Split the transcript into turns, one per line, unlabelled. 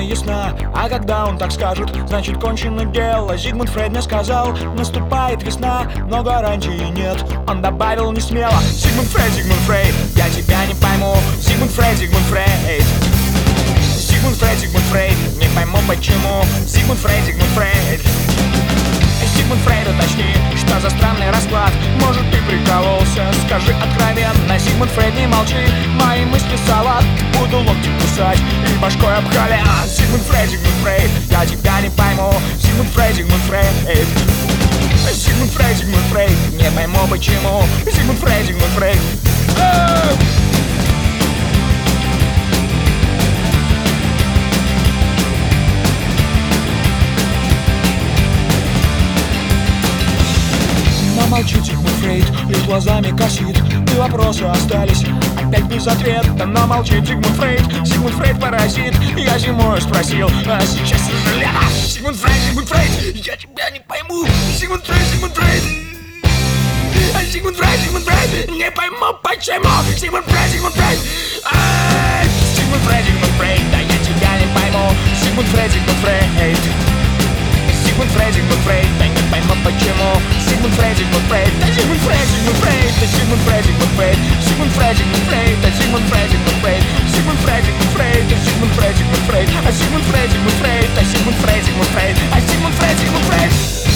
ясна. А когда он так скажет, значит кончено дело. Зигмунд Фрейд мне сказал, наступает весна, но гарантии нет. Он добавил не смело: Зигмунд Фрейд, я тебя не пойму. Зигмунд Фрейд, Зигмунд Фрейд, не пойму почему. Зигмунд Фрейд, Зигмунд Фрейд, уточни, что за странный расклад. Может, ты прикололся, скажи откровенно. Зигмунд Фрейд, не молчи, мои мысли салат. Буду локти кусать и башкой об колено. Зигмунд Фрейд, я тебя не пойму. Зигмунд Фрейд, Зигмунд Фрейд, не пойму почему. Зигмунд Фрейд. Молчит Зигмунд Фрейд, лишь глазами косит, и вопросы остались опять без ответа. Но молчит Зигмунд Фрейд паразит. Я зимой спросил, а сейчас уже лето. Зигмунд Фрейд, я тебя не пойму. Зигмунд Фрейд, не пойму почему. Зигмунд Фрейд, да я тебя не пойму. Зигмунд Фрейд, да не пойму почему. Зигмунд Фрейд, да Зигмунд Фрейд, да Зигмунд Фрейд, Зигмунд Фрейд, да Зигмунд Фрейд, Зигмунд Фрейд, да Зигмунд Фрейд, а Зигмунд Фрейд, да Зигмунд Фрейд, а Зигмунд Фрейд.